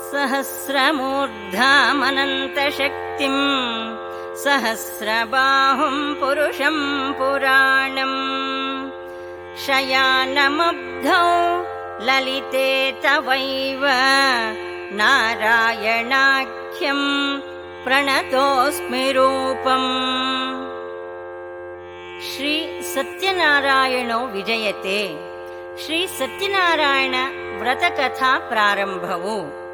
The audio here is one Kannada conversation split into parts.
ಸಹಸ್ರಮೂರ್ಧಾಮನಂತಶಕ್ತಿಂ ಸಹಸ್ರಬಾಹುಂ ಪುರುಷಂ ಪುರಾಣಂ ಶಯಾನಮಬ್ಧೌ ಲಲಿತೆ ತವೈವ ನಾರಾಯಣಾಖ್ಯಂ ಪ್ರಣತೋಸ್ಮಿ ರೂಪಂ. ಶ್ರೀ ಸತ್ಯನಾರಾಯಣೋ ವಿಜಯತೆ. ಶ್ರೀ ಸತ್ಯನಾರಾಯಣ ವ್ರತಕಥಾ ಪ್ರಾರಂಭವು.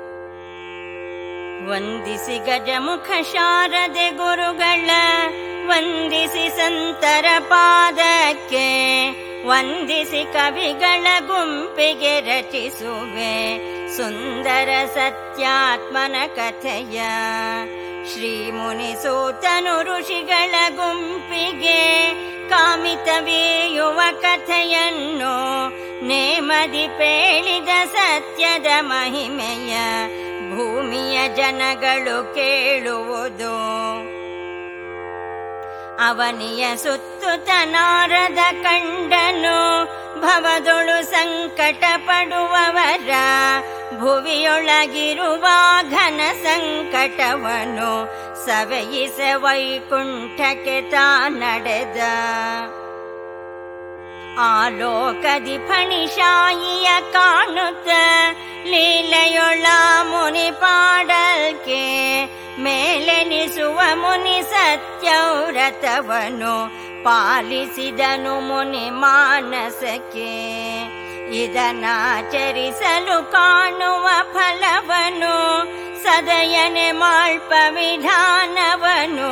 ವಂದಿಸಿ ಗಜಮುಖ ಶಾರದೆ ಗುರುಗಳ, ವಂದಿಸಿ ಸಂತರ ಪಾದಕ್ಕೆ, ವಂದಿಸಿ ಕವಿಗಳ ಗುಂಪಿಗೆ ರಚಿಸುವೆ ಸುಂದರ ಸತ್ಯಾತ್ಮನ ಕಥೆಯ. ಶ್ರೀ ಮುನಿಸೂತನು ಋಷಿಗಳ ಗುಂಪಿಗೆ ಕಾಮಿತವೀಯುವ ಕಥೆಯನ್ನು ನೇಮದಿ ಪೇಳಿದ ಸತ್ಯದ ಮಹಿಮೆಯ ಭೂಮಿಯ ಜನಗಳು ಕೇಳುವುದು. ಅವನಿಯ ಸುತ್ತುತ ನಾರದ ಕಂಡನು ಭವದೊಳು ಸಂಕಟ ಪಡುವವರ, ಭುವಿಯೊಳಗಿರುವ ಘನ ಸಂಕಟವನು ಸವೆಯಿಸ ವೈಕುಂಠಕ್ಕೆ ತಾ ನಡೆದ. ಆಲೋಕದಿ ಫಣಿಶಾಯಿಯ ಕಾಣುತ್ತ ಲೀಲೆಯೊಳ ಮುನಿ ಪಾಡಲ್ಕೆ, ಮೇಲೆನಿಸುವ ಮುನಿ ಸತ್ಯವ್ರತವನು ಪಾಲಿಸಿದನು ಮುನಿ ಮಾನಸಕ್ಕೆ. ಇದನ್ನಾಚರಿಸಲು ಕಾಣುವ ಫಲವನು ಸದಯನೆ ಮಾಳ್ಪ ವಿಧಾನವನು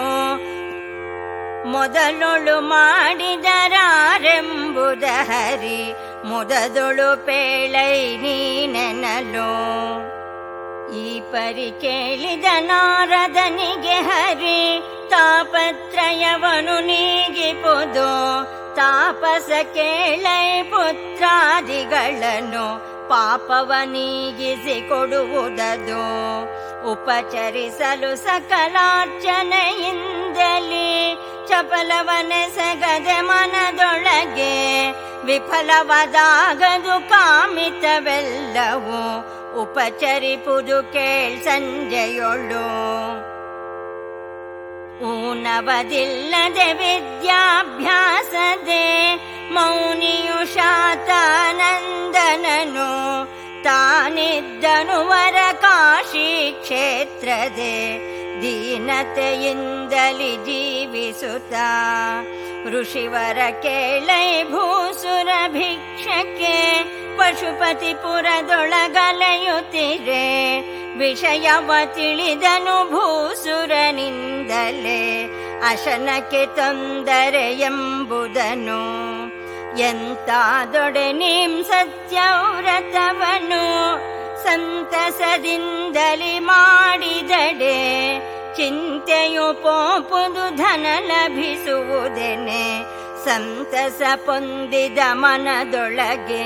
ಮೊದಲೊಳು ಮಾಡಿದರಾರೆಂಬುದ ಹರಿ ಮುದದೊಳು ಪೇಳೈ ನೀನೆನಲು. ಈ ಪರಿ ಕೇಳಿದ ನಾರದನಿಗೆ ಹರಿ ತಾಪತ್ರಯವನು ನೀಗಿಪುದು. ತಾಪಸ ಕೇಳೈ ಪುತ್ರಾದಿಗಳನ್ನು ಪಾಪವ ನೀಗಿಸಿ ಕೊಡುವುದದು. ಉಪಚರಿಸಲು ಸಕಲಾರ್ಚನೆಯಿಂದಲೇ ಚಪಲವನೆಸಗದೆ ಮನದೊಳಗೆ, ವಿಫಲವಾದಾಗದು ಕಾಮಿತವೆಲ್ಲವೂ ಉಪಚರಿಪುದು ಕೇಳ್ ಸಂಜೆಯೊಳು. ಊನವದಿಲ್ಲದೆ ವಿದ್ಯಾಭ್ಯಾಸದೆ ಮೌನಿಯು ಶಾತಾನಂದನನು, ತಾನಿದ್ದನು ವರ ಕಾಶಿ ಕ್ಷೇತ್ರದೆ ದೀನತೆಯಿಂದಲಿ ಜೀವಿಸುತ್ತ. ಋಷಿವರ ಕೇಳೈ ಭೂಸುರ ಭಿಕ್ಷಕ್ಕೆ, ಪಶುಪತಿಪುರದೊಳಗಲೆಯುತ್ತಿರೆ ವಿಷಯವ ತಿಳಿದನು ಭೂಸುರನಿಂದಲೇ ಅಶನಕ್ಕೆ ತೊಂದರೆ ಎಂಬುದನು. ಎಂತಾದೊಡೆ ನೀಂ ಸತ್ಯವ್ರತವನು ಸಂತಸದಿಂದಲಿ ಮಾಡಿದಡೆ, ಚಿಂತೆಯು ಪೋಪುದು ಧನ ಲಭಿಸುವುದೆನೆ ಸಂತಸ ಪೊಂದಿದ ಮನದೊಳಗೆ.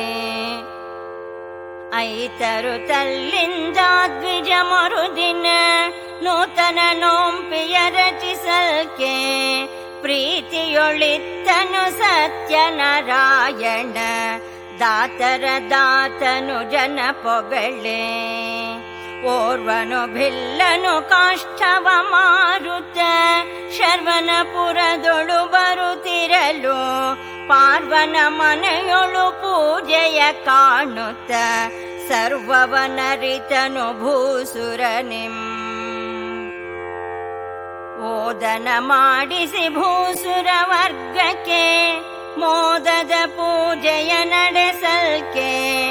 ಐತರು ತಲ್ಲಿಂದ ದ್ವಿಜ ಮರುದಿನ ನೂತನ ನೋಂಪಿಯ ರಚಿಸಲ್ಕೆ, ಪ್ರೀತಿಯೊಳಿತ್ತನು ಸತ್ಯನಾರಾಯಣ ದಾತರ ದಾತನು ಜನ ಪೊಗಳೆ. ಓರ್ವನು ಭಿಲ್ಲನು ಕಾಷ್ಠವ ಮಾರುತ್ತ ಶರ್ವನಪುರದೊಳು ಬರುತ್ತಿರಲು, ಪಾರ್ವನ ಮನೆಯೊಳು ಪೂಜೆಯ ಕಾಣುತ್ತ ಸರ್ವವನರಿತನು ಭೂಸುರನಿಂ. ಓದನ ಮಾಡಿಸಿ ಭೂಸುರ ವರ್ಗಕ್ಕೆ ಮೋದದ ಪೂಜೆಯ ನಡೆಸಲ್ಕೆ,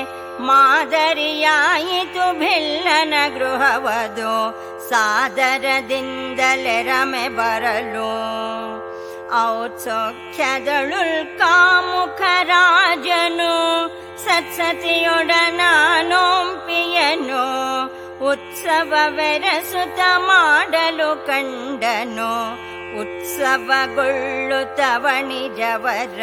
ಮಾದರಿಯಾಯಿತು ಭಿಲ್ಲನ ಗೃಹವದು ಸಾದರದಿಂದಲೇ ರಮೆ ಬರಲು. ಔತ್ಸೌಖ್ಯದಳುಲ್ಕಾಮುಖ ರಾಜನು ಸತ್ಸತಿಯೊಡನಾನೋಂಪಿಯನು, ಉತ್ಸವವೆರಸುತ ಮಾಡಲು ಕಂಡನು ಉತ್ಸವಗೊಳ್ಳುತ್ತವಣಿಜವರ.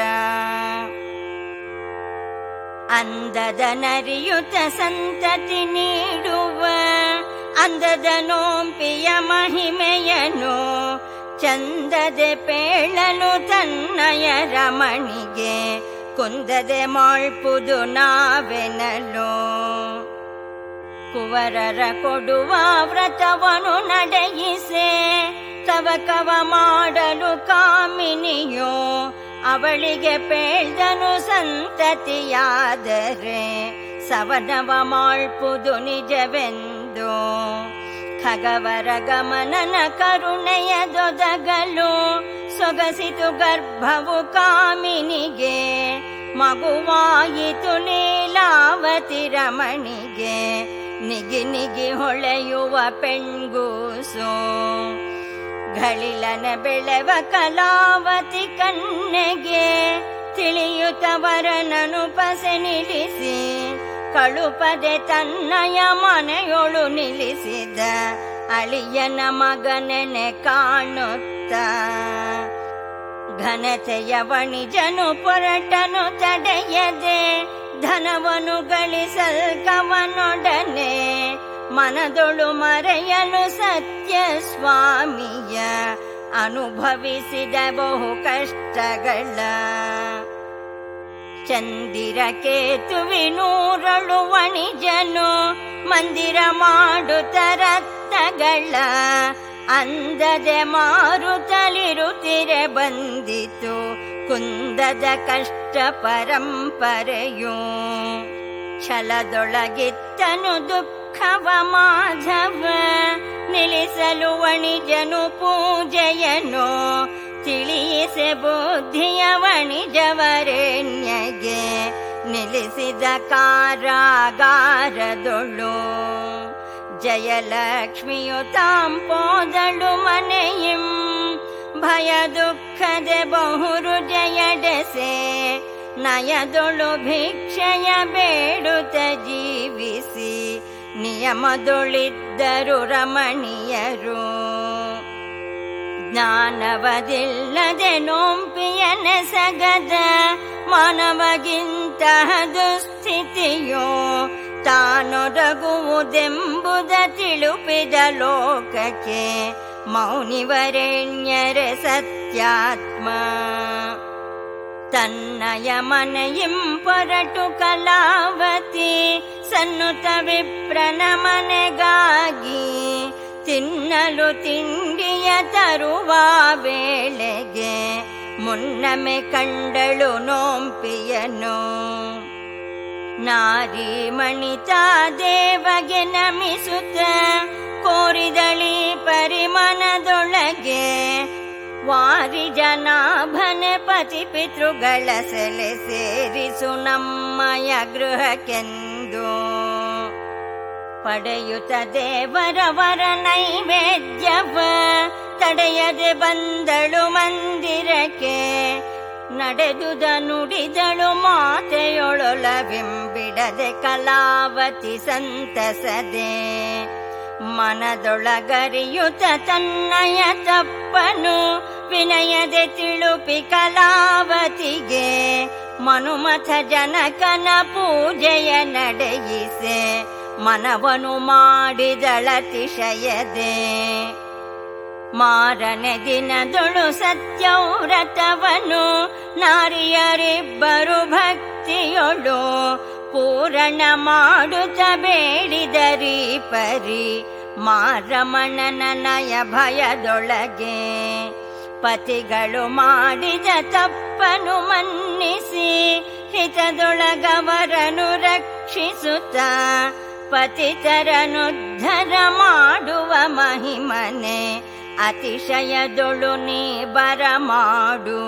ಅಂದದ ನರಿಯುತ ಸಂತತಿ ನೀಡುವ ಅಂದದ ನೋಂಪಿಯ ಮಹಿಮೆಯನು, ಚಂದದೆ ಪೇಳಲು ತನ್ನಯ ರಮಣಿಗೆ ಕುಂದದೆ ಮಾಳ್ಪುದು ನಾವೆನಲು. ಕುವರರ ಕೊಡುವ ವ್ರತವನು ನಡೆಯಿಸೆ ತವಕವ ಮಾಡಲು ಕಾಮಿನಿಯೋ ಅವಳಿಗೆ ಪೇಳ್ದನು ಸಂತತಿಯಾದರೆ ಸವನವ ಮಾಳ್ಪುದು ನಿಜವೆಂದು ಖಗವರ ಗಮನನ ಕರುಣೆಯ ದೊದಗಲು ಸೊಗಸಿತು ಗರ್ಭವು ಕಾಮಿನಿಗೆ ಮಗುವಾಯಿತು ಲೀಲಾವತಿ ರಮಣಿಗೆ ನಿಗಿ ನಿಗಿ ಹೊಳೆಯುವ ಪೆಣ್ಗೂಸು ಘಳಿಲನ ಬೆಳೆವ ಕಲಾವತಿ ಕಣ್ಣೆಗೆ ತಿಳಿಯುತ್ತವರನನು ಪಸೆ ನಿಲ್ಲಿಸಿ ಕಳುಪದೆ ತನ್ನಯ ಮನೆಯೊಳು ನಿಲ್ಲಿಸಿದ ಅಳಿಯನ ಮಗನೆನೆ ಕಾಣುತ್ತ ಘನತೆಯ ವಣಿಜನು ಪೊರಟನು ತಡೆಯದೆ ಧನವನು ಗಳಿಸಲ್ಕವನೊಡನೆ ಮನದೊಳು ಮರೆಯಲು ಸತ್ಯ ಸ್ವಾಮಿಯ ಅನುಭವಿಸಿದ ಬಹು ಕಷ್ಟಗಳ ಚಂದಿರ ಕೇತುವಿನೂರಳು ವಣಿಜನು ಮಂದಿರ ಮಾಡುತ್ತ ರತ್ನಗಳ ಅಂದದೆ ಮಾರುತ್ತಲಿರುತ್ತಿರೆ ಬಂದಿತು ಕುಂದದ ಕಷ್ಟ ಪರಂಪರೆಯು ಛಲದೊಳಗಿತ್ತನು ದುಃಖವ ಮಾಧವ ನಿಲ್ಲಿಸಲು ವಣಿಜನು ಪೂಜೆಯನು ತಿಳಿಯಿಸೆ ಬುದ್ಧಿಯ ವಣಿಜವರೇಣ್ಯಗೆ ನಿಲ್ಲಿಸಿದ ಕಾರಾಗಾರದೊಳು ಜಯಲಕ್ಷ್ಮಿಯು ತಾಂಪೋದಳು ಮನೆಯಿಂ ಭಯ ದುಃಖದೆ ಬಹುರು ಜಯಡೆಸೆ ನಯದೊಳು ಭಿಕ್ಷೆಯ ಬೇಡುತ್ತ ಜೀವಿಸಿ ನಿಯಮದೊಳಿದ್ದರು ರಮಣೀಯರು ಜ್ಞಾನವದಿಲ್ಲದೆ ನೋಂಪಿಯನೆಸಗದ ಮಾನವಗಿಂತಹ ದುಸ್ಥಿತಿಯೋ ತಾನೊದಗುವುದೆಂಬುದ ತಿಳುಪಿದ ಲೋಕಕ್ಕೆ ಮೌನಿವರೆಣ್ಯರೆ ಸತ್ಯಾತ್ಮ ತನ್ನಯ ಮನೆಯಿಂ ಪೊರಟು ಕಲಾವತಿ ಸನ್ನುತ ವಿಪ್ರನ ಮನೆಗಾಗಿ ತಿನ್ನಲು ತಿಂಡಿಯ ತರುವ ವೇಳೆಗೆ ಮುನ್ನಮೆ ಕಂಡಳು ನೋಂಪಿಯನು ನಾರಿ ಮಣಿತಾ ದೇವಗೆ ನಮಿಸುತ್ತ ಕೋರಿದಳಿ ಪರಿಮನದೊಳಗೆ ವಾರಿ ಜನಾಭನ ಪತಿ ಪಿತೃಗಳ ಸೆಲೆ ಸೇರಿಸು ನಮ್ಮಯ ಗೃಹಕ್ಕೆಂದು ಪಡೆಯುತ್ತ ದೇವರವರ ನೈವೇದ್ಯವ ತಡೆಯದೆ ಬಂದಳು ಮಂದಿರಕ್ಕೆ ನಡೆದುದ ನುಡಿದಳು ಮಾತೆಯೊಳೊಲವಿಂಬಿಡದೆ ಕಲಾವತಿ ಸಂತಸದೆ ಮನದೊಳಗರಿಯುತ ತನ್ನಯ ತಪ್ಪನು ವಿನಯದೆ ತಿಳುಪಿ ಕಲಾವತಿಗೆ ಮನುಮಥ ಜನಕನ ಪೂಜೆಯ ನಡೆಯಿಸೆ ಮನವನು ಮಾಡಿದಳತಿಶಯದೆ ಮಾರನೆ ದಿನದೊಳು ಸತ್ಯವ್ರತವನು ನಾರಿಯರಿಬ್ಬರು ಭಕ್ತಿಯೊಳು ಪೂರಣ ಮಾಡುತ್ತ ಬೇಡಿದರಿ ಪರಿ ಮಾರಮಣನ ನಯ ಭಯದೊಳಗೆ ಪತಿಗಳು ಮಾಡಿದ ತಪ್ಪನು ಮನ್ನಿಸಿ ಹಿತದೊಳಗವರನು ರಕ್ಷಿಸುತ್ತ ಪತಿತರನುದ್ಧರ ಮಾಡುವ ಮಹಿಮನೆ ಅತಿಶಯದೊಳು ನೀ ಬರಮಾಡು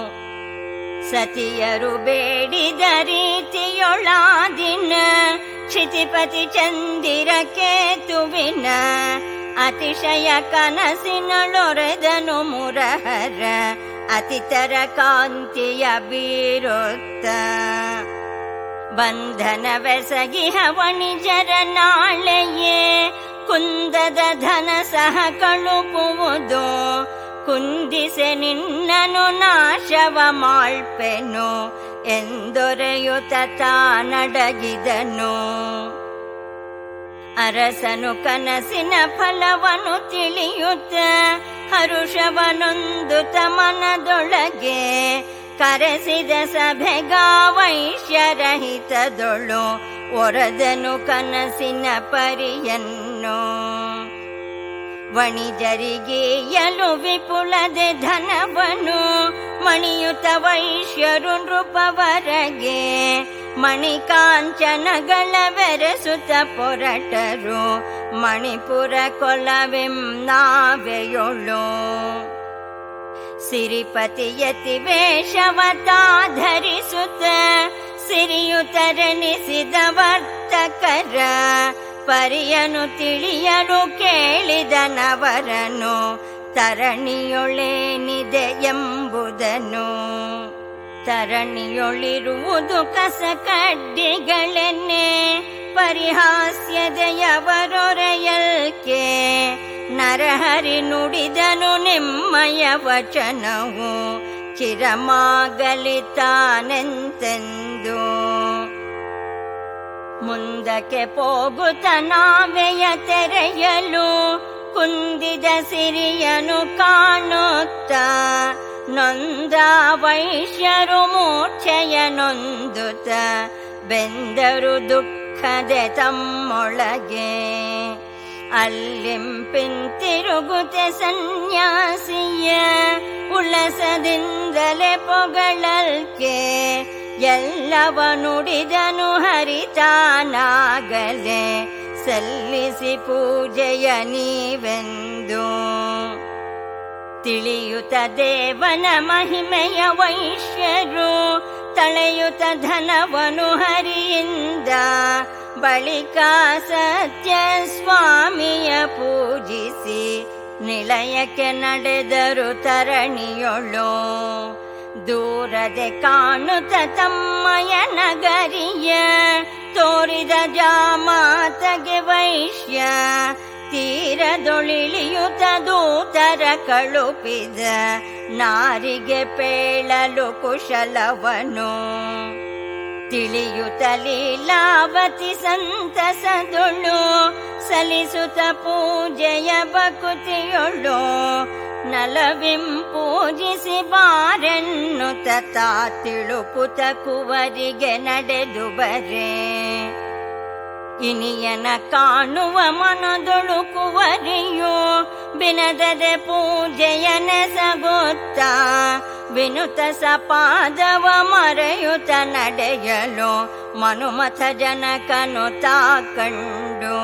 ಸತಿಯರು ಬೇಡಿದ ರೀತಿಯೊಳಾದಿನ ಕ್ಷಿತಿಪತಿ ಚಂದಿರ ಕೇತುವಿನ ಅತಿಶಯ ಕನಸಿನಳೊರೆದನು ಮುರಹರ ಅತಿತರ ಕಾಂತಿಯ ಬೀರುತ್ತ ಬಂಧನವೆಸಗಿಹ ವಣಿಜರ ನಾಳೆಯೇ ಕುಂದದ ಧನ ಸಹ ಕಳುಪುವುದು ಕುಂದಿಸೆ ನಿನ್ನನು ನಾಶವ ಮಾಳ್ಪೆನು ಎಂದೊರೆಯುತ ತಾನಡಗಿದನು ಅರಸನು ಕನಸಿನ ಫಲವನು ತಿಳಿಯುತ್ತ ಹರುಷವನೊಂದುತ ಮನದೊಳಗೆ ಕರೆಸಿದ ಸಭೆಗ ವೈಶ್ಯರಹಿತದೊಳು ಒರದನು ಕನಸಿನ ಪರಿಯನ್ನು. ವಣಿಜರಿಗೇಯಲು ವಿಪುಲದೆ ಧನವನು ಮಣಿಯುತ ವೈಶ್ಯರು ನೃಪವರಗೆ. ಮಣಿಕಾಂಚನಗಳ ಬೆರೆಸುತ್ತ ಪೊರಟರು ಮಣಿಪುರ ಕೊಲವೆಂ ನಾವೆಯೊಳು. ಸಿರಿಪತಿಯತಿ ವೇಷವತಾ ಧರಿಸುತ್ತ ಸಿರಿಯುತರೆನಿಸಿದ ವರ್ತಕರ ಪರಿಯನು ತಿಳಿಯಲು ಕೇಳಿದನವರನು ತರಣಿಯೊಳೇನಿದೆ ಎಂಬುದನು. ತರಣಿಯೊಳಿರುವುದು ಕಸ ಕಡ್ಡಿಗಳೆನ್ನೆ ಪರಿಹಾಸ್ಯದೆಯವರೊರೆಯಲ್ಕೆ. ನರಹರಿ ನುಡಿದನು ನಿಮ್ಮಯ ವಚನವು ಚಿರಮಾಗಲಿತಾನೆಂತೆಂದು. ಮುಂದಕ್ಕೆ ಹೋಗುತ್ತ ನಾವೆಯ ತೆರೆಯಲು ಕುಂದಿದ ಸಿರಿಯನು ಕಾಣುತ್ತ ನೊಂದ ವೈಶ್ಯರು ಮೂರ್ಛೆಯ ನೊಂದುತ್ತ ಬೆಂದರು ದುಃಖದೆ ತಮ್ಮೊಳಗೆ. ಅಲ್ಲಿಂಪಿಂತಿರುಗುತ್ತೆ ಸನ್ಯಾಸಿಯ ಉಲ್ಲಸದಿಂದಲೇ ಪೊಗಳಲ್ಕೆ. ಎಲ್ಲವ ನುಡಿದನು ಹರಿತಾನಾಗಲೇ ಸಲ್ಲಿಸಿ ಪೂಜೆಯ ನೀವೆಂದು. ತಿಳಿಯುತ್ತ ದೇವನ ಮಹಿಮೆಯ ವೈಶ್ಯರು ತಳೆಯುತ್ತ ಧನವನು ಹರಿಯಿಂದ. ಬಳಿಕ ಸತ್ಯ ಸ್ವಾಮಿಯ ಪೂಜಿಸಿ ನಿಲಯಕ್ಕೆ ನಡೆದರು ತರಣಿಯೊಳು. ದೂರದೆ ಕಾಣುತ್ತ ತಮ್ಮಯ ನಗರಿಯ ತೋರಿದ ಜಾಮಾತಗೆ ವೈಶ್ಯ. ತೀರದೊಳಿಳಿಯುತ್ತ ದೂತರ ಕಳುಪಿದ ನಾರಿಗೆ ಪೇಳಲು ಕುಶಲವನು. ತಿಳಿಯುತ್ತ ಲೀಲಾವತಿ ಸಂತಸದೊಳು ಸಲ್ಲಿಸುತ್ತ ಪೂಜೆಯ ಭಕುತಿಯೊಳು. ನಲವಿಂ ಪೂಜಿಸಿ ಬಾರೆನ್ನುತ್ತ ತಾ ತಿಳುಪುತ ಕುವರಿಗೆ ನಡೆದು ಬರೆ. ಇನಿಯನ ಕಾಣುವ ಮನದೊಳು ಕುವರಿಯು ಬಿನದದೆ ಪೂಜೆಯ ನೆಸಗುತ್ತ. ವಿನುತ ಸಪಾದವ ಮರೆಯುತ್ತ ನಡೆಯಲು ಮನುಮಥ ಜನಕನು ತಾ ಕಂಡು.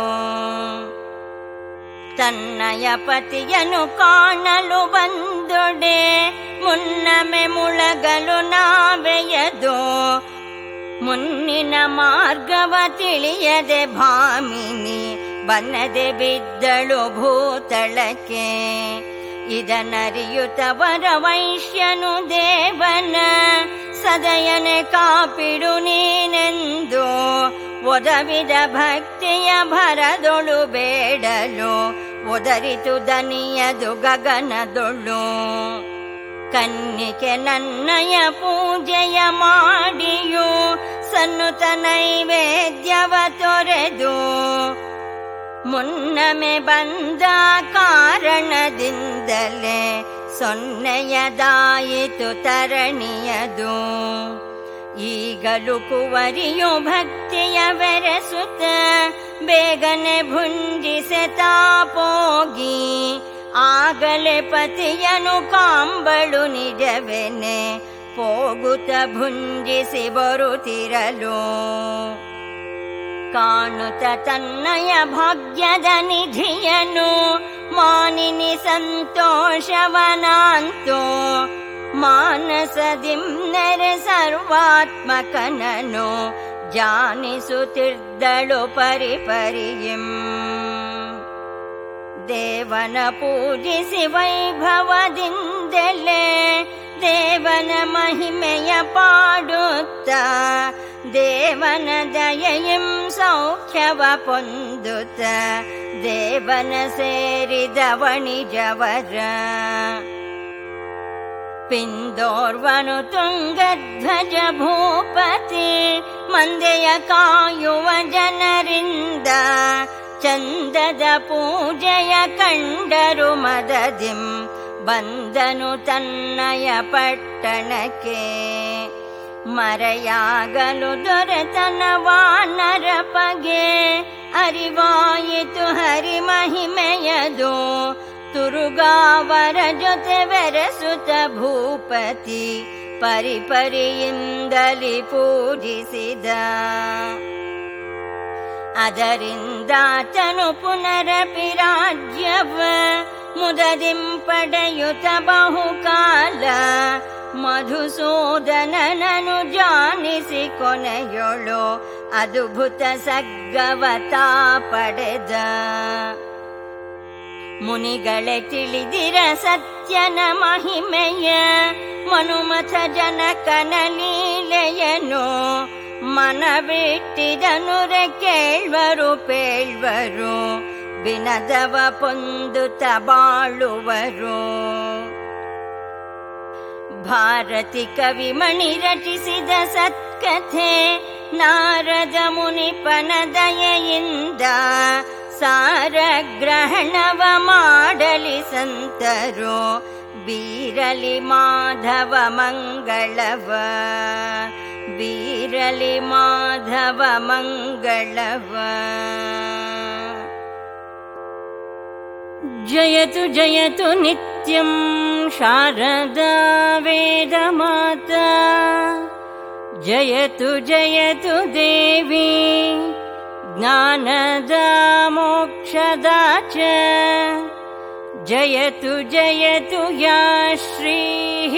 ತನ್ನಯ ಪತಿಯನು ಕಾಣಲು ಬಂದೊಡೆ ಮುನ್ನಮೆ ಮುಳಗಲು ನಾವೆಯದು. ಮುನ್ನಿನ ಮಾರ್ಗವ ತಿಳಿಯದೆ ಭಾಮಿನಿ ಬನ್ನದೆ ಬಿದ್ದಳು ಭೂತಳಕ್ಕೆ. ಇದನರಿಯುತ್ತವರ ವೈಶ್ಯನು ದೇವನ ಸದಯನೆ ಕಾಪಿಡು ನೀನೆಂದು. ಒದವಿದ ಭಕ್ತಿಯ ಭರದೊಳು ಬೇಡಲು ಒದರಿತು ದನಿಯದು ಗಗನದೊಳು. ಕನ್ನಿಕೆ ನನ್ನಯ ಪೂಜೆಯ ಮಾಡಿಯು ಸನ್ನುತ ನೈವೇದ್ಯವ ತೊರೆದು. ಮುನ್ನಮೆ ಬಂದ ಕಾರಣದಿಂದಲೇ ಸೊನ್ನೆಯದಾಯಿತು ತರಣಿಯದು. ಈಗಲೂ ಕುವರಿಯು ಭಕ್ತಿಯ ಬೆರೆಸುತ್ತ ಬೇಗನೆ ಭುಂಜಿಸೆ ತಾಪೋಗಿ. ಆಗಲೇ ಪತಿಯನು ಕಾಂಬಳು ನಿಜವೆನೆ ಹೋಗುತ್ತ ಭುಂಜಿಸಿ ಬರುತ್ತಿರಲು. ಕಾಣುತ್ತ ತನ್ನಯ ಭಾಗ್ಯದ ನಿಧಿಯನು ಮಾನಿನಿ ಸಂತೋಷವನಾಂತು. ಮಾನಸದಿಮ್ನೆರೆ ಸರ್ವಾತ್ಮಕನನು ಜಾನಿಸುತ್ತಿದ್ದಳು ಪರಿಪರಿಯಂ. ದೇವನ ಪೂಜಿಸಿ ವೈಭವದಿಂದಲೇ ದೇವನ ಮಹಿಮೆಯ ಪಾಡುತ್ತ. ದೇವನ ದಯೆಯಂ ಸೌಖ್ಯವ ಪೊಂದುತ್ತ ದೇವನ ಸೇರಿದ ವಣಿಜವರ. ಪಿಂದೋರ್ವನು ತುಂಗಧ್ವಜ ಭೂಪತಿ ಮಂದೆಯ ಕಾಯುವ ಜನರಿಂದ. ಚಂದದ ಪೂಜೆಯ ಕಂಡರು ಮದದಿಂ ಬಂದನು ತನ್ನಯ ಪಟ್ಟಣಕ್ಕೆ. ಮರೆಯಾಗಲು ದೊರೆತನ ವಾನರ ಪಗೆ, ಅರಿವಾಯಿತು ಹರಿ ಮಹಿಮೆಯದು. ತುರುಗಾವರ ಜೊತೆ ಬೆರೆಸುತ್ತ ಭೂಪತಿ, ಪರಿಪರಿಯಿಂದಲಿ ಪೂಜಿಸಿದ. ಅದರಿಂದಾತನು ಪುನರಪಿ ರಾಜ್ಯವ ಮುದದಿಂಪಡೆಯುತ್ತ ಬಹುಕಾಲ. ಮಧುಸೂದನನನು ಜಾನಿಸಿ ಕೊನೆಯೊಳು ಅದ್ಭುತ ಸಗ್ಗವತಾ ಪಡೆದ. ಮುನಿಗಳೇ ತಿಳಿದಿರ ಸತ್ಯನ ಮಹಿಮೆಯ, ಮನುಮಥ ಜನಕನ ಲೀಲೆಯನು. ಮನಬಿಟ್ಟಿದನುರೆ ಕೇಳ್ವರು ಪೇಳ್ವರು, ಬಿನದವ ಪೊಂದುತ ಬಾಳುವರು. ಭಾರತಿ ಕವಿಮಣಿ ರಚಿಸಿದ ಸತ್ಕಥೆ, ನಾರದ ಮುನಿಪನ ದಯೆಯಿಂದ. ಸಾರಗ್ರಹಣವ ಮಾಡಲಿ ಸಂತರು, ಬೀರಲಿ ಮಾಧವ ಮಂಗಳವ. ಬೀರಲಿ ಮಾಧವ ಮಂಗಳವ. ಜಯತು ಜಯತು ನಿತ್ಯಂ ಶಾರದಾ ವೇದಮಾತಾ. ಜಯತು ಜಯತು ದೇವಿ ಜ್ಞಾನದ ಮೋಕ್ಷದ ಚ. ಜಯತು ಜಯತು ಯಾ ಶ್ರೀಃ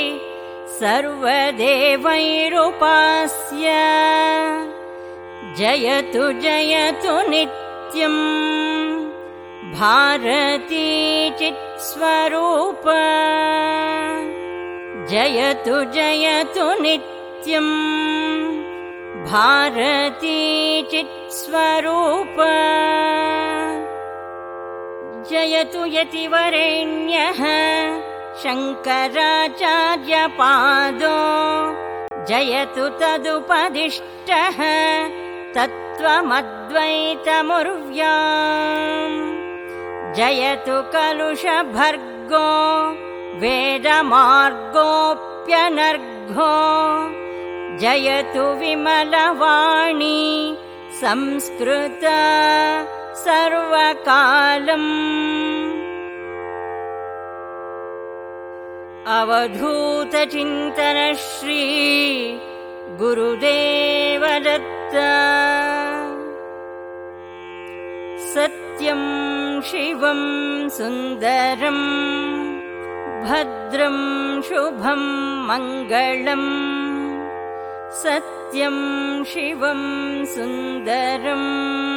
ಸರ್ವದೇವೈರುಪಾಸ್ಯ. ಜಯತು ಜಯತು ನಿತ್ಯಂ ಭಾರತೀ ಚಿತ್ಸ್ವರೂಪ. ಜಯತು ಜಯತು ನಿತ್ಯಂ ಭಾರತೀ ಚಿತ್ಸ್ವರೂಪ. ಜಯತು ಯತಿವರೆಣ್ಯಃ ಶಂಕರಾಚಾರ್ಯಪಾದೋ. ಜಯತು ತದುಪದಿಷ್ಟಃ ತತ್ವಮದ್ವೈತಮುರ್ವ್ಯಾಂ. ಜಯತು ಕಲುಷಭರ್ಗೋ ವೇದಮಾರ್ಗೋಪ್ಯನರ್ಘೋ. ಜಯತು ವಿಮಲವಾಣಿ ಸಂಸ್ಕೃತ ಸರ್ವಕಾಲಂ. ಅವಧೂತ ಚಿಂತನ ಶ್ರೀ ಗುರುದೇವ ದತ್ತ. ಸತ್ಯಂ ಶಿವಂ ಸುಂದರಂ ಭದ್ರಂ ಶುಭಂ ಮಂಗಳಂ. ಸತ್ಯಂ ಶಿವಂ ಸುಂದರಂ